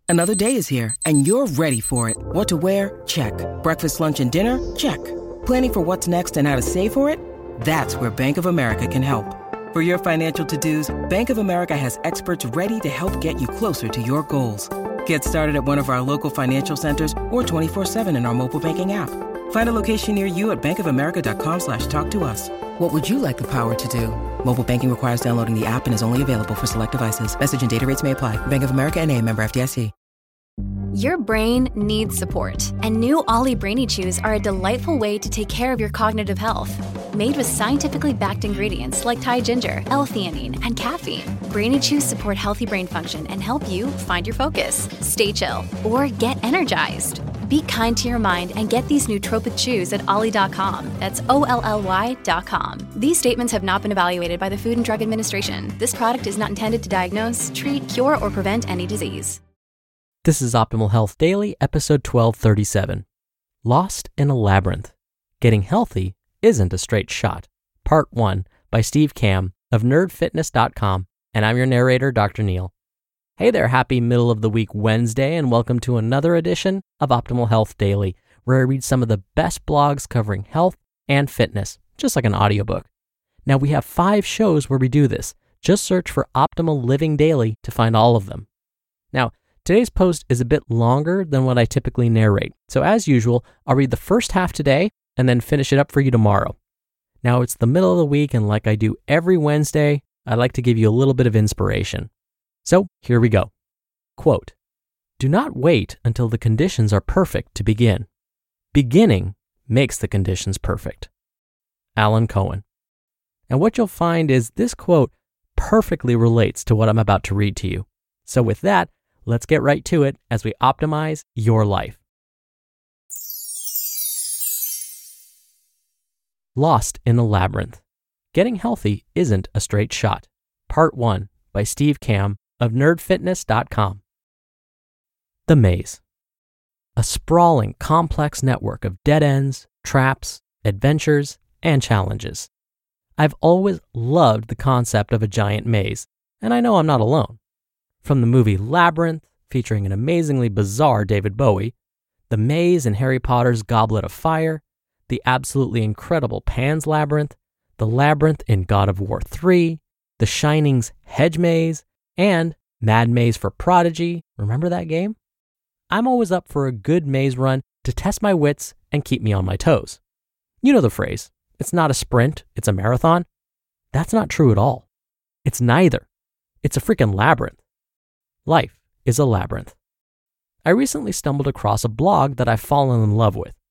Another day is here, and you're ready for it. What to wear? Check. Breakfast, lunch, and dinner? Check. Planning for what's next and how to save for it? That's where Bank of America can help. For your financial to-dos, Bank of America has experts ready to help get you closer to your goals. Get started at one of our local financial centers or 24/7 in our mobile banking app. Find a location near you at bankofamerica.com/talktous. What would you like the power to do? Mobile banking requires downloading the app and is only available for select devices. Message and data rates may apply. Bank of America NA, member FDIC. Your brain needs support, and new Ollie Brainy Chews are a delightful way to take care of your cognitive health. Made with scientifically backed ingredients like Thai ginger, L-theanine, and caffeine, Brainy Chews support healthy brain function and help you find your focus, stay chill, or get energized. Be kind to your mind and get these nootropic chews at ollie.com. That's OLLY.com. These statements have not been evaluated by the Food and Drug Administration. This product is not intended to diagnose, treat, cure, or prevent any disease. This is Optimal Health Daily, episode 1237. Lost in a Labyrinth. Getting Healthy Isn't a Straight Shot. Part 1 by Steve Kamb of nerdfitness.com. And I'm your narrator, Dr. Neil. Hey there, happy middle of the week Wednesday, and welcome to another edition of Optimal Health Daily, where I read some of the best blogs covering health and fitness, just like an audiobook. Now, we have 5 shows where we do this. Just search for Optimal Living Daily to find all of them. Now, today's post is a bit longer than what I typically narrate. So as usual, I'll read the first half today and then finish it up for you tomorrow. Now it's the middle of the week, and like I do every Wednesday, I like to give you a little bit of inspiration. So here we go. Quote, "Do not wait until the conditions are perfect to begin. Beginning makes the conditions perfect." Alan Cohen. And what you'll find is this quote perfectly relates to what I'm about to read to you. So with that, let's get right to it as we optimize your life. Lost in a Labyrinth. Getting Healthy Isn't a Straight Shot. Part 1 by Steve Kamb of nerdfitness.com. The Maze. A sprawling, complex network of dead ends, traps, adventures, and challenges. I've always loved the concept of a giant maze, and I know I'm not alone. From the movie Labyrinth, featuring an amazingly bizarre David Bowie, the maze in Harry Potter's Goblet of Fire, the absolutely incredible Pan's Labyrinth, the labyrinth in God of War 3, The Shining's Hedge Maze, and Mad Maze for Prodigy. Remember that game? I'm always up for a good maze run to test my wits and keep me on my toes. You know the phrase, it's not a sprint, it's a marathon. That's not true at all. It's neither. It's a freaking labyrinth. Life is a labyrinth. I recently stumbled across a blog that I've fallen in love with,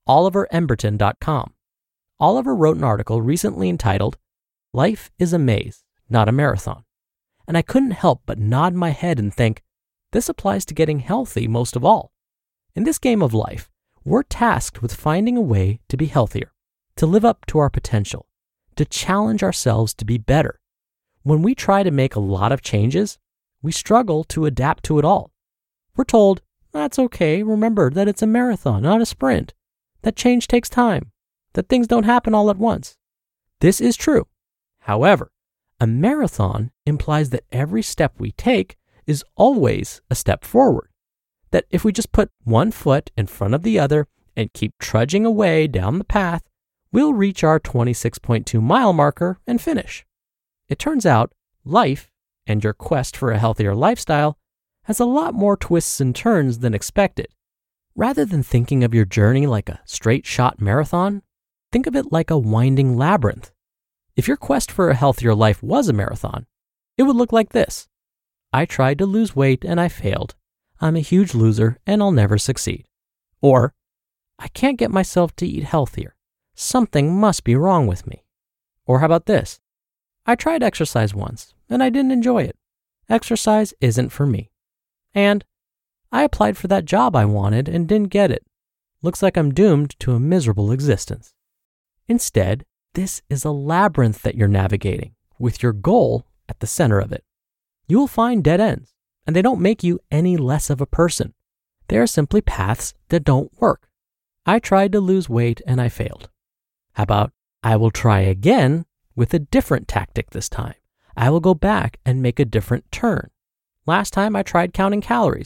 OliverEmberton.com. Oliver wrote an article recently entitled, "Life is a Maze, Not a Marathon." And I couldn't help but nod my head and think, this applies to getting healthy most of all. In this game of life, we're tasked with finding a way to be healthier, to live up to our potential, to challenge ourselves to be better. When we try to make a lot of changes, we struggle to adapt to it all. We're told, that's okay, remember that it's a marathon, not a sprint, that change takes time, that things don't happen all at once. This is true. However, a marathon implies that every step we take is always a step forward. That if we just put one foot in front of the other and keep trudging away down the path, we'll reach our 26.2 mile marker and finish. It turns out life and your quest for a healthier lifestyle has a lot more twists and turns than expected. Rather than thinking of your journey like a straight shot marathon, think of it like a winding labyrinth. If your quest for a healthier life was a marathon, it would look like this. I tried to lose weight and I failed. I'm a huge loser and I'll never succeed. Or, I can't get myself to eat healthier. Something must be wrong with me. Or how about this? I tried exercise once and I didn't enjoy it. Exercise isn't for me. And I applied for that job I wanted and didn't get it. Looks like I'm doomed to a miserable existence. Instead, this is a labyrinth that you're navigating, with your goal at the center of it. You will find dead ends, and they don't make you any less of a person. They are simply paths that don't work. I tried to lose weight and I failed. How about I will try again with a different tactic this time? I will go back and make a different turn. Last time I tried counting calories.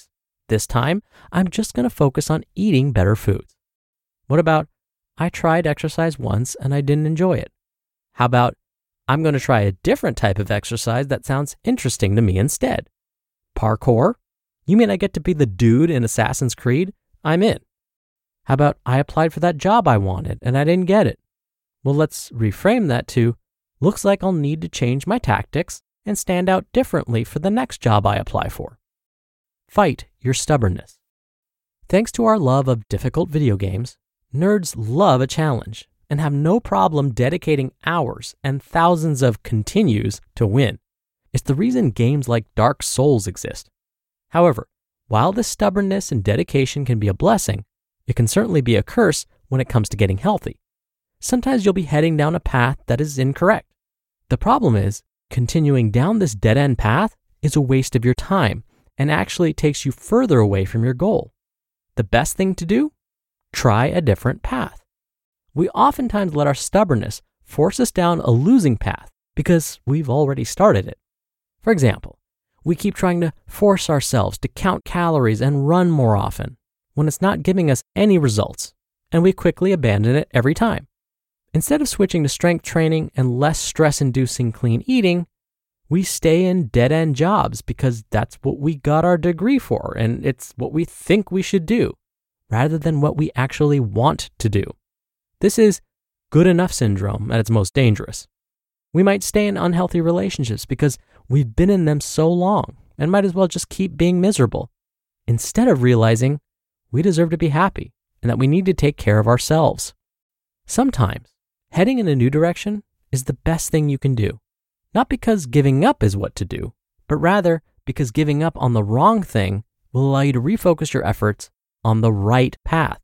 This time, I'm just going to focus on eating better foods. What about, I tried exercise once and I didn't enjoy it? How about, I'm going to try a different type of exercise that sounds interesting to me instead? Parkour? You mean I get to be the dude in Assassin's Creed? I'm in. How about, I applied for that job I wanted and I didn't get it? Well, let's reframe that to, looks like I'll need to change my tactics and stand out differently for the next job I apply for. Fight your stubbornness. Thanks to our love of difficult video games, nerds love a challenge and have no problem dedicating hours and thousands of continues to win. It's the reason games like Dark Souls exist. However, while this stubbornness and dedication can be a blessing, it can certainly be a curse when it comes to getting healthy. Sometimes you'll be heading down a path that is incorrect. The problem is, continuing down this dead-end path is a waste of your time and actually takes you further away from your goal. The best thing to do? Try a different path. We oftentimes let our stubbornness force us down a losing path because we've already started it. For example, we keep trying to force ourselves to count calories and run more often when it's not giving us any results, and we quickly abandon it every time. Instead of switching to strength training and less stress-inducing clean eating, we stay in dead-end jobs because that's what we got our degree for and it's what we think we should do, rather than what we actually want to do. This is good enough syndrome at its most dangerous. We might stay in unhealthy relationships because we've been in them so long and might as well just keep being miserable, instead of realizing we deserve to be happy and that we need to take care of ourselves. Sometimes, heading in a new direction is the best thing you can do, not because giving up is what to do, but rather because giving up on the wrong thing will allow you to refocus your efforts on the right path.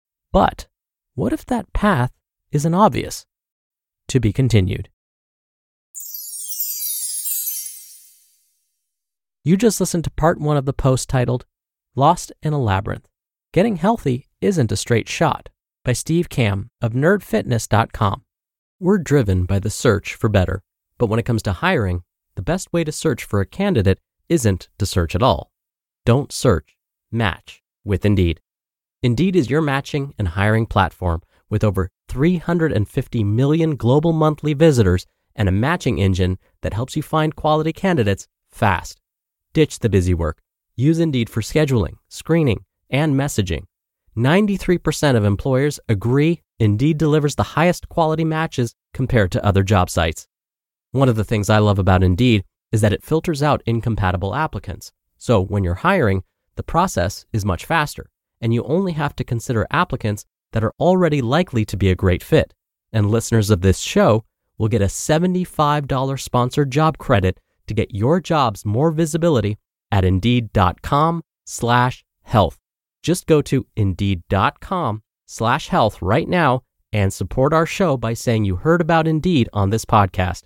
But what if that path isn't obvious? To be continued. You just listened to part 1 of the post titled, Lost in a Labyrinth. Getting Healthy Isn't a Straight Shot by Steve Kamb of nerdfitness.com. We're driven by the search for better, but when it comes to hiring, the best way to search for a candidate isn't to search at all. Don't search, match with Indeed. Indeed is your matching and hiring platform with over 350 million global monthly visitors and a matching engine that helps you find quality candidates fast. Ditch the busy work. Use Indeed for scheduling, screening, and messaging. 93% of employers agree Indeed delivers the highest quality matches compared to other job sites. One of the things I love about Indeed is that it filters out incompatible applicants. So when you're hiring, the process is much faster, and you only have to consider applicants that are already likely to be a great fit. And listeners of this show will get a $75 sponsored job credit to get your jobs more visibility at Indeed.com/health. Just go to Indeed.com/health right now and support our show by saying you heard about Indeed on this podcast.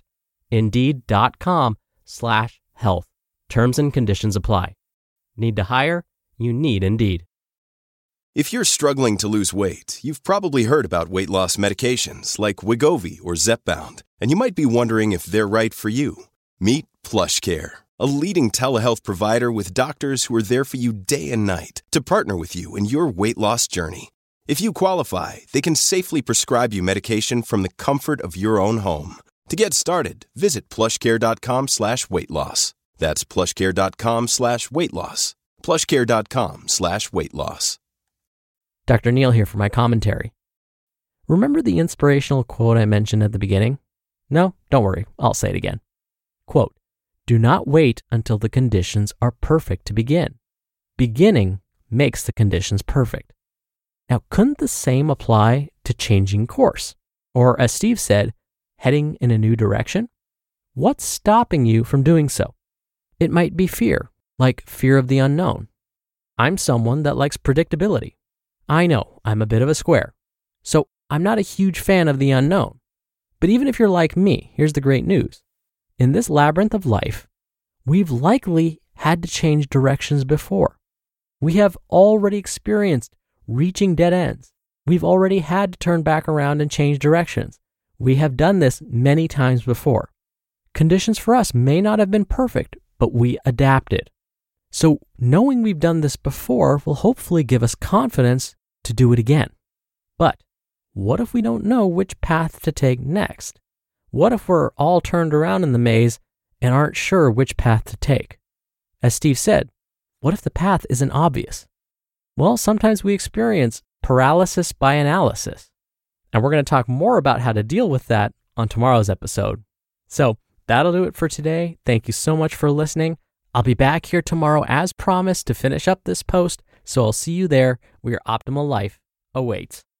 Indeed.com/health. Terms and conditions apply. Need to hire? You need Indeed. If you're struggling to lose weight, you've probably heard about weight loss medications like Wegovy or Zepbound, and you might be wondering if they're right for you. Meet PlushCare, a leading telehealth provider with doctors who are there for you day and night to partner with you in your weight loss journey. If you qualify, they can safely prescribe you medication from the comfort of your own home. To get started, visit plushcare.com/weightloss. That's plushcare.com/weightloss. plushcare.com/weightloss. Dr. Neal here for my commentary. Remember the inspirational quote I mentioned at the beginning? No, don't worry, I'll say it again. Quote, "Do not wait until the conditions are perfect to begin. Beginning makes the conditions perfect." Now, couldn't the same apply to changing course? Or as Steve said, heading in a new direction? What's stopping you from doing so? It might be fear, like fear of the unknown. I'm someone that likes predictability. I know I'm a bit of a square, so I'm not a huge fan of the unknown. But even if you're like me, here's the great news. In this labyrinth of life, we've likely had to change directions before. We have already experienced reaching dead ends. We've already had to turn back around and change directions. We have done this many times before. Conditions for us may not have been perfect, but we adapted. So knowing we've done this before will hopefully give us confidence to do it again. But what if we don't know which path to take next? What if we're all turned around in the maze and aren't sure which path to take? As Steve said, what if the path isn't obvious? Well, sometimes we experience paralysis by analysis. And we're going to talk more about how to deal with that on tomorrow's episode. So that'll do it for today. Thank you so much for listening. I'll be back here tomorrow as promised to finish up this post. So I'll see you there where your optimal life awaits.